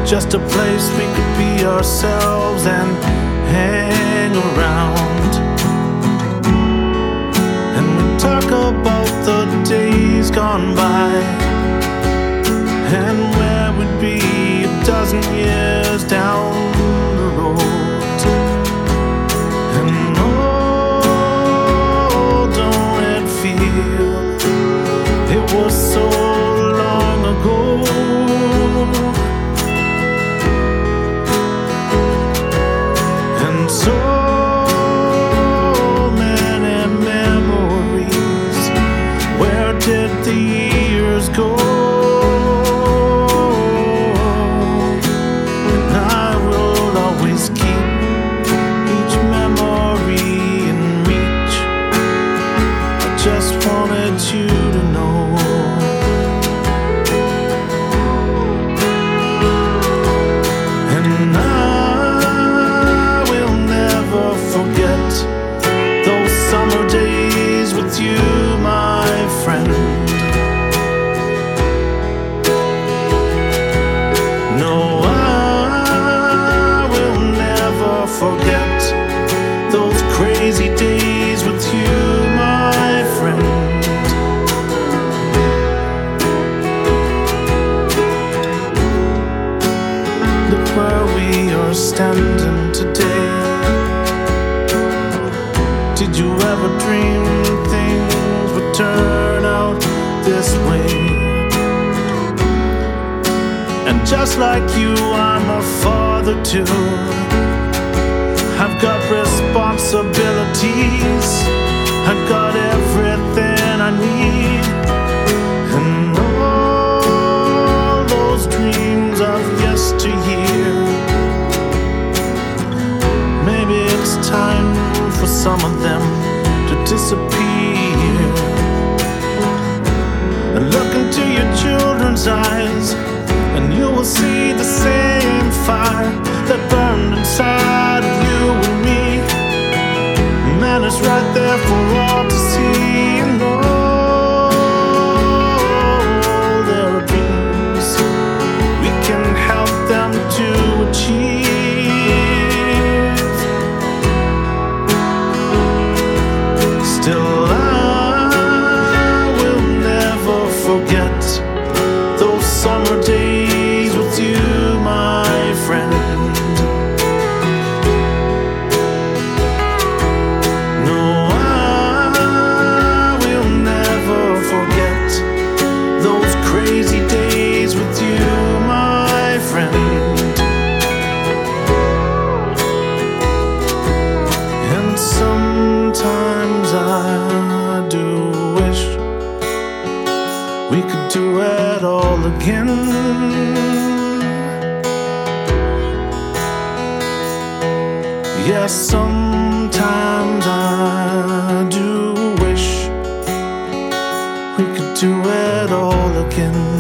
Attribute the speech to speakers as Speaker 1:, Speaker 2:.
Speaker 1: just a place we could be ourselves and hang around. And we talk about the days gone by and where we'd be a dozen years down the road. And oh, don't it feel it was so long ago. And so many memories, where did the years go? And I will always keep each memory in reach. I just wanted you to know. And I will never forget those summer days with you, my friend. No, I will never forget those crazy days with you, my friend. Look where we are standing today. Did you ever dream things would turn out this way? And just like you, I'm a father too. I've got responsibilities, I've got everything I need. And all those dreams of yesteryear, maybe it's time for some of them to disappear. And look into your children's eyes, and you will see the same fire that burned inside of you and me. Man, it's right there for all to see. And all their dreams, we can help them to achieve. Still, I will never forget those summer days with you, my friend. No, I will never forget those crazy days with you, my friend. And sometimes I do wish we could do it all again. Yes, sometimes I do wish we could do it all again.